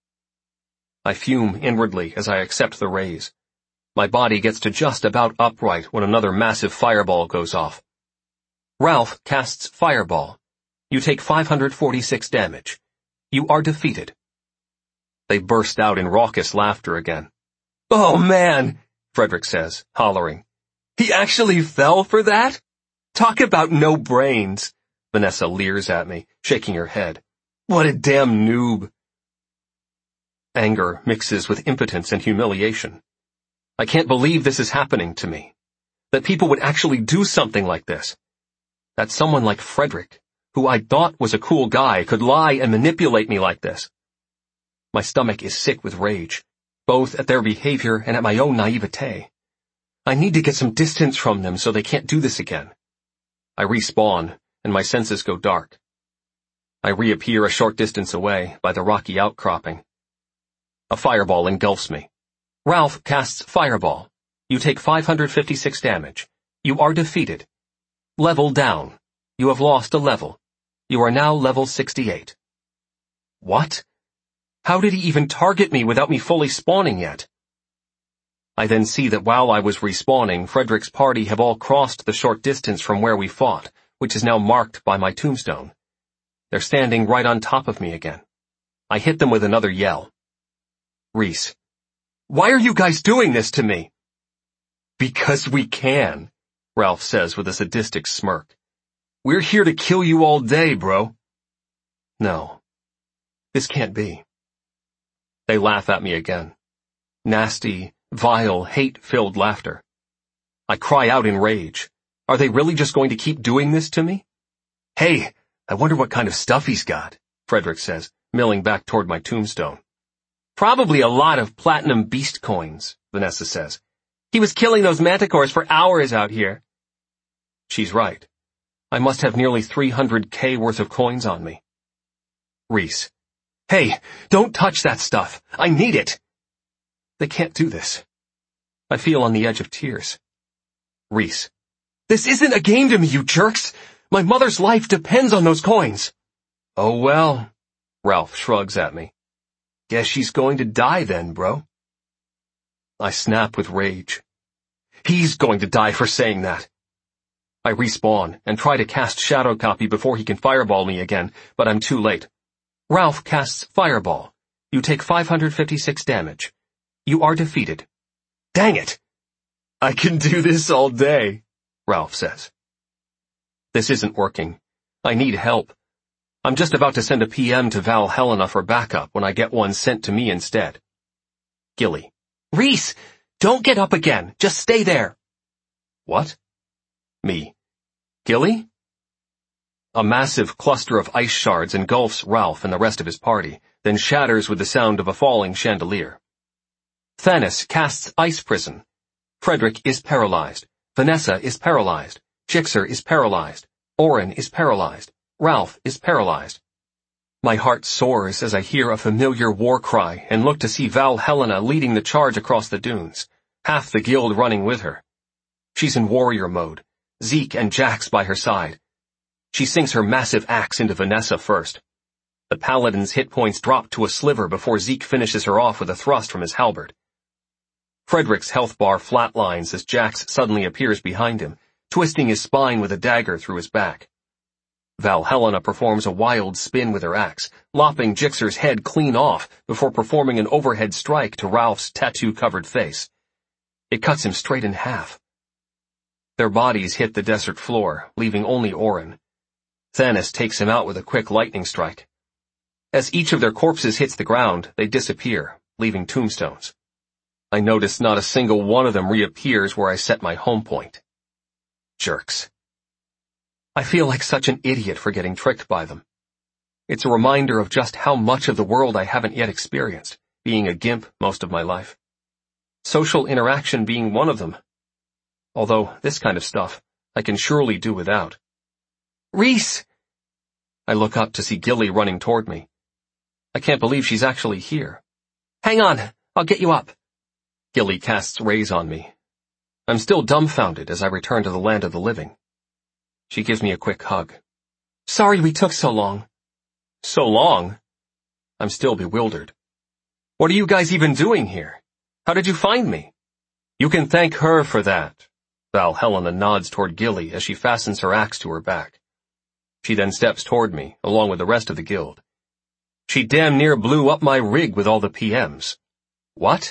I fume inwardly as I accept the raise. My body gets to just about upright when another massive fireball goes off. Ralph casts Fireball. You take five hundred forty-six damage. You are defeated. They burst out in raucous laughter again. Oh man, Frederick says, hollering. He actually fell for that? Talk about no brains. Vanessa leers at me, shaking her head. What a damn noob. Anger mixes with impotence and humiliation. I can't believe this is happening to me. That people would actually do something like this. That someone like Frederick, who I thought was a cool guy, could lie and manipulate me like this. My stomach is sick with rage, both at their behavior and at my own naivete. I need to get some distance from them so they can't do this again. I respawn, and my senses go dark. I reappear a short distance away by the rocky outcropping. A fireball engulfs me. Ralph casts Fireball. You take five hundred fifty-six damage. You are defeated. Level down. You have lost a level. You are now level sixty-eight. What? How did he even target me without me fully spawning yet? I then see that while I was respawning, Frederick's party have all crossed the short distance from where we fought, which is now marked by my tombstone. They're standing right on top of me again. I hit them with another yell. Reese. Why are you guys doing this to me? Because we can, Ralph says with a sadistic smirk. We're here to kill you all day, bro. No. This can't be. They laugh at me again. Nasty, vile, hate-filled laughter. I cry out in rage. Are they really just going to keep doing this to me? Hey, I wonder what kind of stuff he's got, Frederick says, milling back toward my tombstone. Probably a lot of platinum beast coins, Vanessa says. He was killing those manticores for hours out here. She's right. I must have nearly three hundred K worth of coins on me. Reese. Hey, don't touch that stuff. I need it. They can't do this. I feel on the edge of tears. Reese. This isn't a game to me, you jerks. My mother's life depends on those coins. Oh well, Ralph shrugs at me. Guess she's going to die then, bro. I snap with rage. He's going to die for saying that. I respawn and try to cast Shadow Copy before he can fireball me again, but I'm too late. Ralph casts Fireball. You take five hundred fifty-six damage. You are defeated. Dang it! I can do this all day, Ralph says. This isn't working. I need help. I'm just about to send a P M to Val Helena for backup when I get one sent to me instead. Gilly. Reese! Don't get up again. Just stay there. What? Me. Gilly? A massive cluster of ice shards engulfs Ralph and the rest of his party, then shatters with the sound of a falling chandelier. Thanos casts Ice Prison. Frederick is paralyzed. Vanessa is paralyzed. Jixer is paralyzed. Orin is paralyzed. Ralph is paralyzed. My heart soars as I hear a familiar war cry and look to see Val Helena leading the charge across the dunes, half the guild running with her. She's in warrior mode, Zeke and Jax by her side. She sinks her massive axe into Vanessa first. The paladin's hit points drop to a sliver before Zeke finishes her off with a thrust from his halberd. Frederick's health bar flatlines as Jax suddenly appears behind him, twisting his spine with a dagger through his back. Val Helena performs a wild spin with her axe, lopping Jixer's head clean off before performing an overhead strike to Ralph's tattoo-covered face. It cuts him straight in half. Their bodies hit the desert floor, leaving only Orin. Thanos takes him out with a quick lightning strike. As each of their corpses hits the ground, they disappear, leaving tombstones. I notice not a single one of them reappears where I set my home point. Jerks. I feel like such an idiot for getting tricked by them. It's a reminder of just how much of the world I haven't yet experienced, being a gimp most of my life. Social interaction being one of them. Although this kind of stuff I can surely do without. Reese! I look up to see Gilly running toward me. I can't believe she's actually here. Hang on, I'll get you up. Gilly casts rays on me. I'm still dumbfounded as I return to the land of the living. She gives me a quick hug. Sorry we took so long. So long? I'm still bewildered. What are you guys even doing here? How did you find me? You can thank her for that. Val Helena nods toward Gilly as she fastens her axe to her back. She then steps toward me, along with the rest of the guild. She damn near blew up my rig with all the P Ms. What?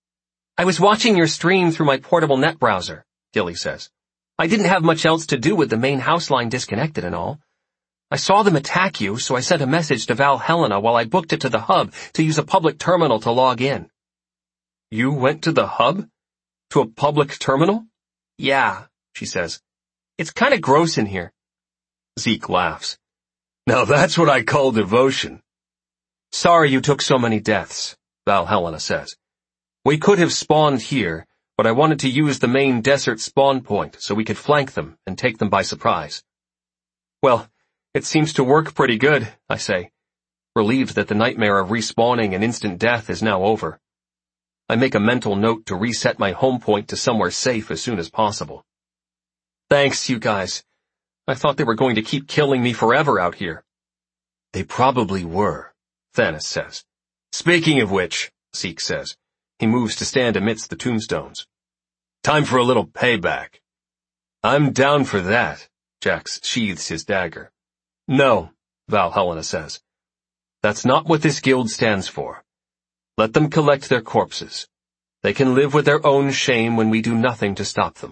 I was watching your stream through my portable net browser, Gilly says. I didn't have much else to do with the main house line disconnected and all. I saw them attack you, so I sent a message to Val Helena while I booked it to the hub to use a public terminal to log in. You went to the hub? To a public terminal? Yeah, she says. It's kind of gross in here. Zeke laughs. Now that's what I call devotion. Sorry you took so many deaths, Valhelena says. We could have spawned here, but I wanted to use the main desert spawn point so we could flank them and take them by surprise. Well, it seems to work pretty good, I say, relieved that the nightmare of respawning and instant death is now over. I make a mental note to reset my home point to somewhere safe as soon as possible. Thanks, you guys. I thought they were going to keep killing me forever out here. They probably were, Thanos says. Speaking of which, Zeke says, he moves to stand amidst the tombstones. Time for a little payback. I'm down for that, Jax sheathes his dagger. No, Valhelena says. That's not what this guild stands for. Let them collect their corpses. They can live with their own shame when we do nothing to stop them.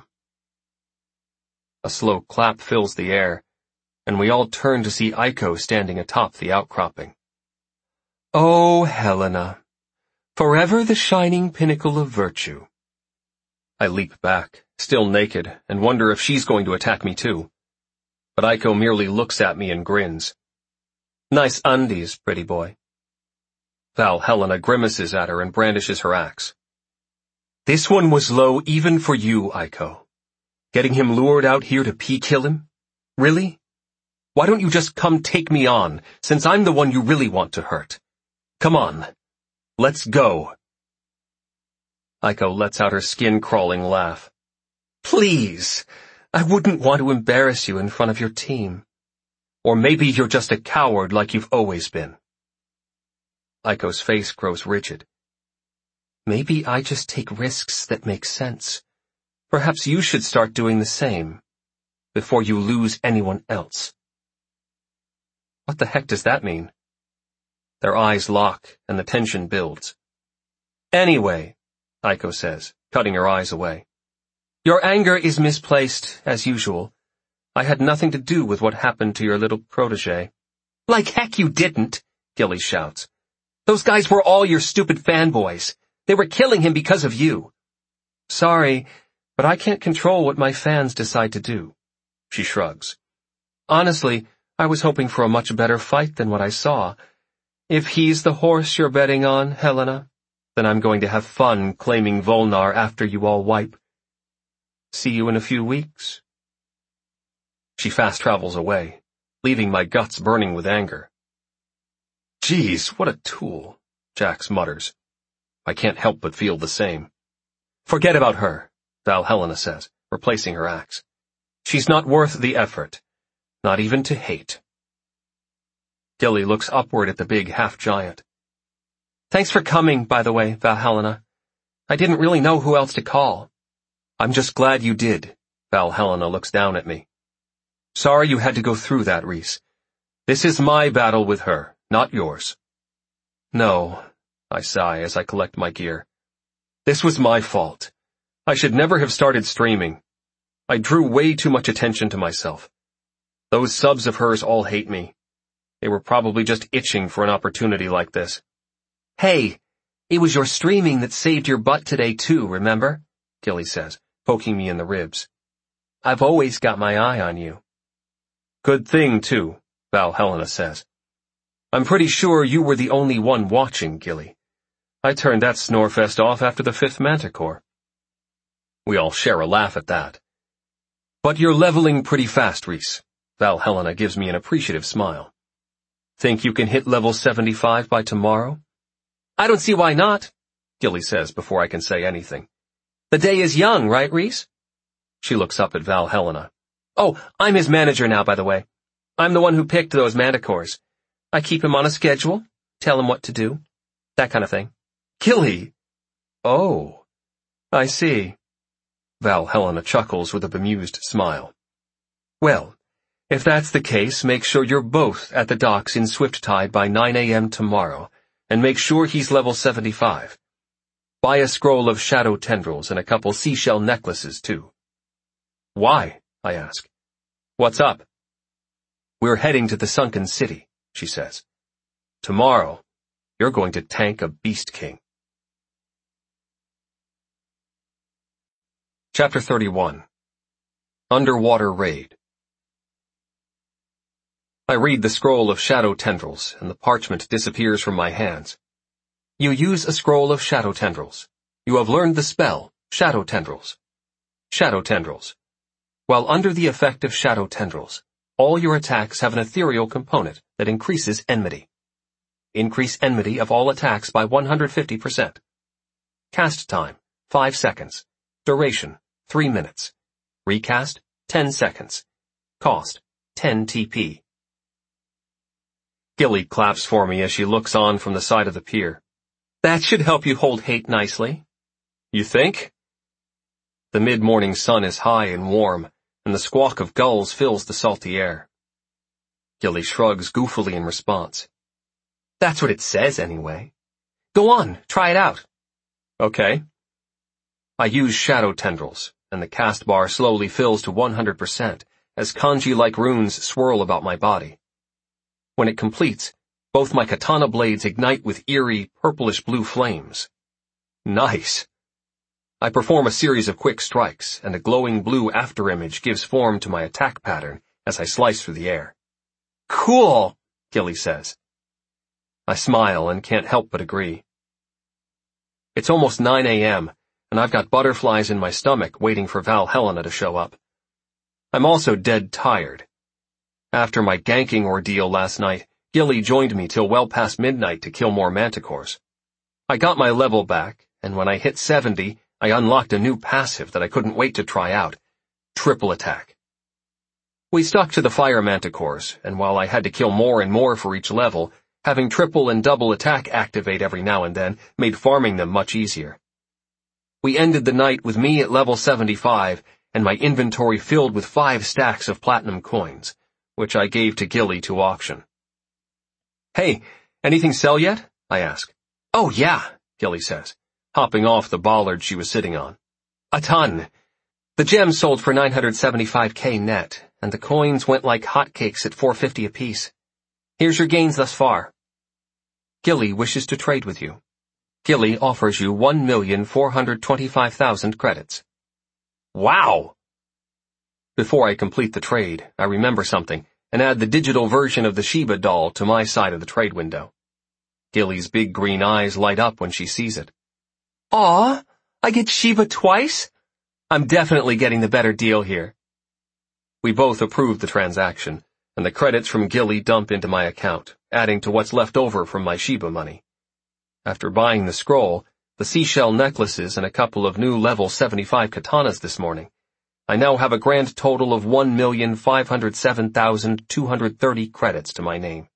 A slow clap fills the air, and we all turn to see Aiko standing atop the outcropping. Oh, Helena, forever the shining pinnacle of virtue. I leap back, still naked, and wonder if she's going to attack me too. But Aiko merely looks at me and grins. Nice undies, pretty boy. Valhelena grimaces at her and brandishes her axe. This one was low even for you, Aiko. Getting him lured out here to pea-kill him? Really? Why don't you just come take me on, since I'm the one you really want to hurt? Come on. Let's go. Aiko lets out her skin-crawling laugh. Please, I wouldn't want to embarrass you in front of your team. Or maybe you're just a coward like you've always been. Aiko's face grows rigid. Maybe I just take risks that make sense. Perhaps you should start doing the same, before you lose anyone else. What the heck does that mean? Their eyes lock, and the tension builds. Anyway, Aiko says, cutting her eyes away. Your anger is misplaced, as usual. I had nothing to do with what happened to your little protege. Like heck you didn't, Gilly shouts. Those guys were all your stupid fanboys. They were killing him because of you. Sorry, but I can't control what my fans decide to do. She shrugs. Honestly, I was hoping for a much better fight than what I saw. If he's the horse you're betting on, Helena, then I'm going to have fun claiming Volnar after you all wipe. See you in a few weeks. She fast travels away, leaving my guts burning with anger. Geez, what a tool, Jax mutters. I can't help but feel the same. Forget about her, Valhelena says, replacing her axe. She's not worth the effort, not even to hate. Gilly looks upward at the big half-giant. Thanks for coming, by the way, Valhelena. I didn't really know who else to call. I'm just glad you did, Valhelena looks down at me. Sorry you had to go through that, Rhys. This is my battle with her, not yours. No, I sigh as I collect my gear. This was my fault. I should never have started streaming. I drew way too much attention to myself. Those subs of hers all hate me. They were probably just itching for an opportunity like this. Hey, it was your streaming that saved your butt today too, remember? Gilly says, poking me in the ribs. I've always got my eye on you. Good thing, too, Valhelena says. I'm pretty sure you were the only one watching, Gilly. I turned that snorefest off after the fifth Manticore. We all share a laugh at that. But you're leveling pretty fast, Rhys. Valhelena gives me an appreciative smile. Think you can hit level seventy-five by tomorrow? I don't see why not, Gilly says before I can say anything. The day is young, right, Rhys? She looks up at Valhelena. Oh, I'm his manager now, by the way. I'm the one who picked those manticores. I keep him on a schedule, tell him what to do, that kind of thing. Gilly! Oh, I see. Valhelena chuckles with a bemused smile. Well, if that's the case, make sure you're both at the docks in Swifttide by nine a.m. tomorrow, and make sure he's level seventy-five. Buy a scroll of shadow tendrils and a couple seashell necklaces, too. Why? I ask. What's up? We're heading to the Sunken City, she says. Tomorrow, you're going to tank a Beast King. Chapter thirty-one. Underwater Raid. I read the scroll of shadow tendrils, and the parchment disappears from my hands. You use a scroll of shadow tendrils. You have learned the spell, shadow tendrils. Shadow tendrils. While under the effect of shadow tendrils, all your attacks have an ethereal component that increases enmity. Increase enmity of all attacks by one hundred fifty percent. Cast time, five seconds. Duration, three minutes. Recast, ten seconds. Cost, ten T P. Gilly claps for me as she looks on from the side of the pier. That should help you hold hate nicely. You think? The mid-morning sun is high and warm, and the squawk of gulls fills the salty air. Gilly shrugs goofily in response. That's what it says anyway. Go on, try it out. Okay. I use shadow tendrils, and the cast bar slowly fills to one hundred percent as kanji-like runes swirl about my body. When it completes, both my katana blades ignite with eerie, purplish-blue flames. Nice. I perform a series of quick strikes, and a glowing blue afterimage gives form to my attack pattern as I slice through the air. Cool, Gilly says. I smile and can't help but agree. It's almost nine A M, and I've got butterflies in my stomach waiting for Valhelena to show up. I'm also dead tired. After my ganking ordeal last night, Gilly joined me till well past midnight to kill more manticores. I got my level back, and when I hit seventy, I unlocked a new passive that I couldn't wait to try out. Triple attack. We stuck to the fire manticores, and while I had to kill more and more for each level, having triple and double attack activate every now and then made farming them much easier. We ended the night with me at level seventy-five, and my inventory filled with five stacks of platinum coins, which I gave to Gilly to auction. Hey, anything sell yet? I ask. Oh yeah, Gilly says, hopping off the bollard she was sitting on. A ton. The gems sold for nine hundred seventy-five K net, and the coins went like hotcakes at four hundred fifty apiece. Here's your gains thus far. Gilly wishes to trade with you. Gilly offers you one million four hundred twenty-five thousand credits. Wow! Before I complete the trade, I remember something and add the digital version of the Shiba doll to my side of the trade window. Gilly's big green eyes light up when she sees it. Aw, I get Shiba twice? I'm definitely getting the better deal here. We both approve the transaction, and the credits from Gilly dump into my account, adding to what's left over from my Shiba money. After buying the scroll, the seashell necklaces, and a couple of new level seventy-five katanas this morning, I now have a grand total of one million five hundred seven thousand two hundred thirty credits to my name.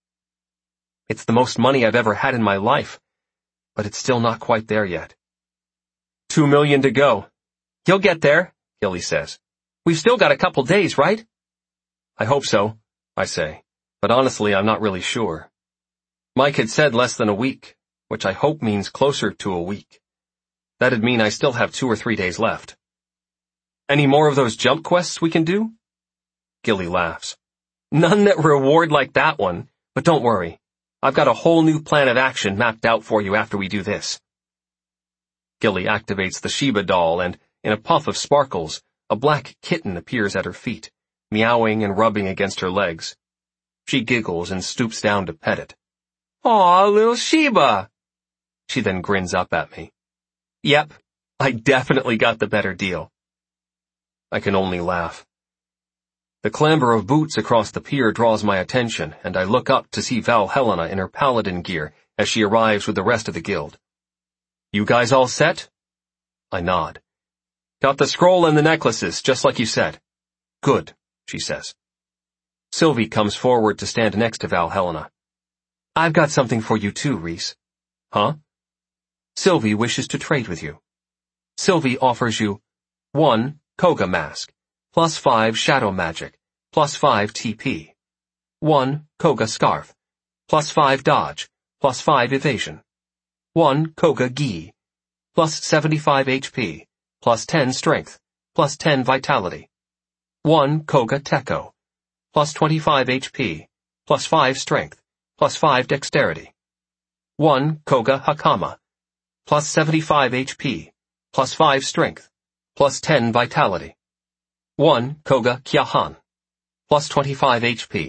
It's the most money I've ever had in my life, but it's still not quite there yet. Two million to go. You'll get there, Gilly says. We've still got a couple days, right? I hope so, I say, but honestly I'm not really sure. Mike had said less than a week, which I hope means closer to a week. That'd mean I still have two or three days left. Any more of those jump quests we can do? Gilly laughs. None that reward like that one, but don't worry. I've got a whole new plan of action mapped out for you after we do this. Gilly activates the Shiba doll and, in a puff of sparkles, a black kitten appears at her feet, meowing and rubbing against her legs. She giggles and stoops down to pet it. Aw, little Shiba! She then grins up at me. Yep, I definitely got the better deal. I can only laugh. The clamber of boots across the pier draws my attention, and I look up to see Valhelena in her paladin gear as she arrives with the rest of the guild. You guys all set? I nod. Got the scroll and the necklaces, just like you said. Good, she says. Sylvie comes forward to stand next to Valhelena. I've got something for you too, Reese. Huh? Sylvie wishes to trade with you. Sylvie offers you one Koga mask, plus five shadow magic, plus five T P. One Koga scarf, plus five dodge, plus five evasion. One Koga gi, plus seventy-five H P, plus ten strength, plus ten vitality. One Koga teko, plus twenty-five H P, plus five strength, plus five dexterity. One Koga hakama, plus seventy-five H P, plus five strength, plus ten vitality. One Koga Kyahan, plus twenty-five H P,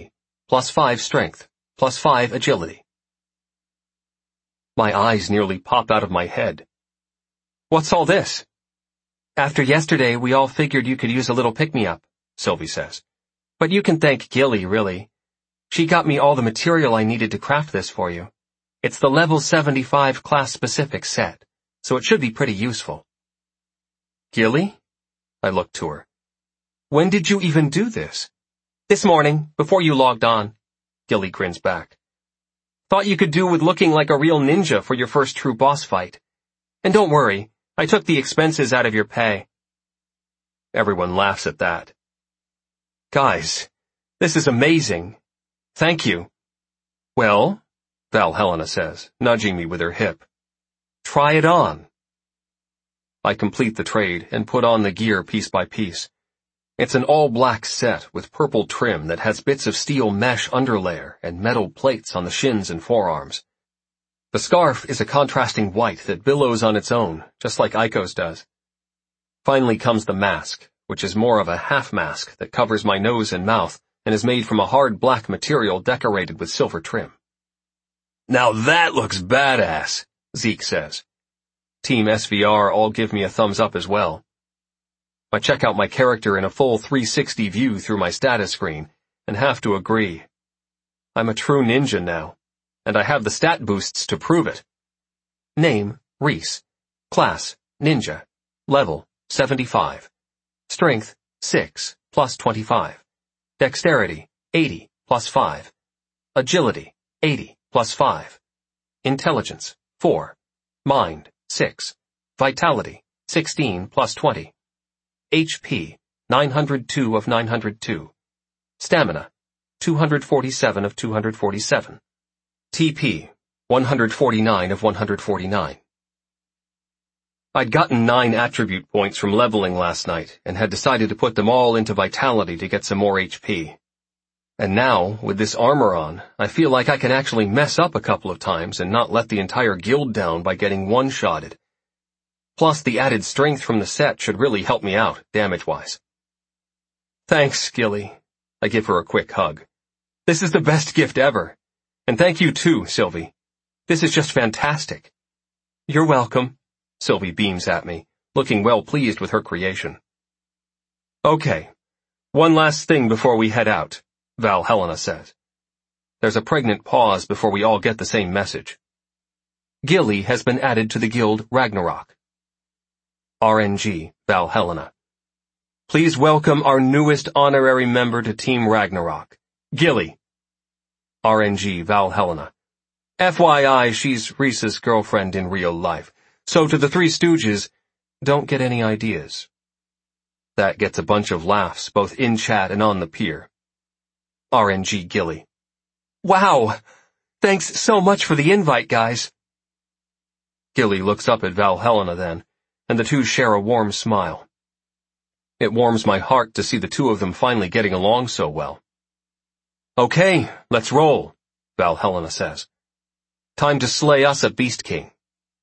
plus five strength, plus five agility. My eyes nearly pop out of my head. What's all this? After yesterday, we all figured you could use a little pick-me-up, Sylvie says. But you can thank Gilly, really. She got me all the material I needed to craft this for you. It's the level seventy-five class-specific set, so it should be pretty useful. Gilly? I looked to her. When did you even do this? This morning, before you logged on. Gilly grins back. Thought you could do with looking like a real ninja for your first true boss fight. And don't worry, I took the expenses out of your pay. Everyone laughs at that. Guys, this is amazing. Thank you. Well, Val Helena says, nudging me with her hip. Try it on. I complete the trade and put on the gear piece by piece. It's an all-black set with purple trim that has bits of steel mesh underlayer and metal plates on the shins and forearms. The scarf is a contrasting white that billows on its own, just like Aiko's does. Finally comes the mask, which is more of a half mask that covers my nose and mouth and is made from a hard black material decorated with silver trim. Now that looks badass, Zeke says. Team S V R all give me a thumbs up as well. I check out my character in a full three sixty view through my status screen and have to agree. I'm a true ninja now, and I have the stat boosts to prove it. Name, Reese. Class, Ninja. Level, seventy-five. Strength, six, plus twenty-five. Dexterity, eighty, plus five. Agility, eighty, plus five. Intelligence, four. Mind, six. Vitality, sixteen, plus twenty. H P, nine hundred two of nine hundred two. Stamina, two hundred forty-seven of two hundred forty-seven. T P, one hundred forty-nine of one hundred forty-nine. I'd gotten nine attribute points from leveling last night and had decided to put them all into Vitality to get some more H P. And now, with this armor on, I feel like I can actually mess up a couple of times and not let the entire guild down by getting one-shotted. Plus, the added strength from the set should really help me out, damage-wise. Thanks, Gilly. I give her a quick hug. This is the best gift ever. And thank you too, Sylvie. This is just fantastic. You're welcome, Sylvie beams at me, looking well pleased with her creation. Okay, one last thing before we head out, Val Helena says. There's a pregnant pause before we all get the same message. Gilly has been added to the guild Ragnarok. R N G, Val Helena. Please welcome our newest honorary member to Team Ragnarok, Gilly. R N G, Val Helena. F Y I, she's Reese's girlfriend in real life, so to the Three Stooges, don't get any ideas. That gets a bunch of laughs, both in chat and on the pier. R N G Gilly. Wow! Thanks so much for the invite, guys. Gilly looks up at Val Helena then, and the two share a warm smile. It warms my heart to see the two of them finally getting along so well. Okay, let's roll, Val Helena says. Time to slay us a Beast King.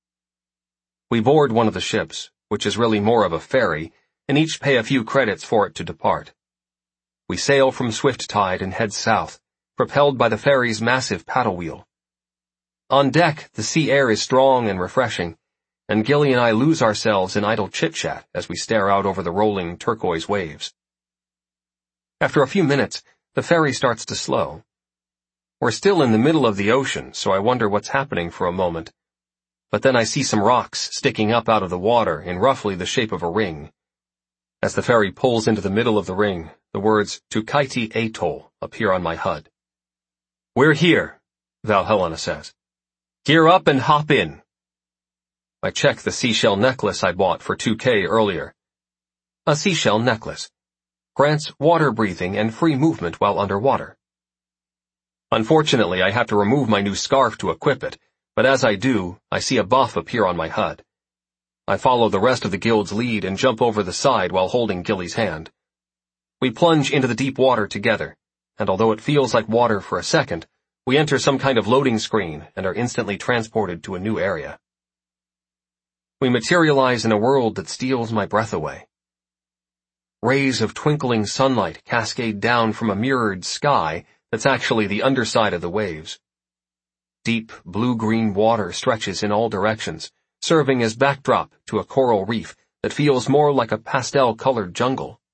We board one of the ships, which is really more of a ferry, and each pay a few credits for it to depart. We sail from Swift Tide and head south, propelled by the ferry's massive paddle wheel. On deck, the sea air is strong and refreshing, and Gilly and I lose ourselves in idle chit-chat as we stare out over the rolling turquoise waves. After a few minutes, the ferry starts to slow. We're still in the middle of the ocean, so I wonder what's happening for a moment. But then I see some rocks sticking up out of the water in roughly the shape of a ring. As the ferry pulls into the middle of the ring, the words Tukaiti Atoll appear on my H U D. We're here, Val Helena says. Gear up and hop in. I check the seashell necklace I bought for two K earlier. A seashell necklace. Grants water breathing and free movement while underwater. Unfortunately, I have to remove my new scarf to equip it, but as I do, I see a buff appear on my H U D. I follow the rest of the guild's lead and jump over the side while holding Gilly's hand. We plunge into the deep water together, and although it feels like water for a second, we enter some kind of loading screen and are instantly transported to a new area. We materialize in a world that steals my breath away. Rays of twinkling sunlight cascade down from a mirrored sky that's actually the underside of the waves. Deep, blue-green water stretches in all directions, serving as backdrop to a coral reef that feels more like a pastel-colored jungle.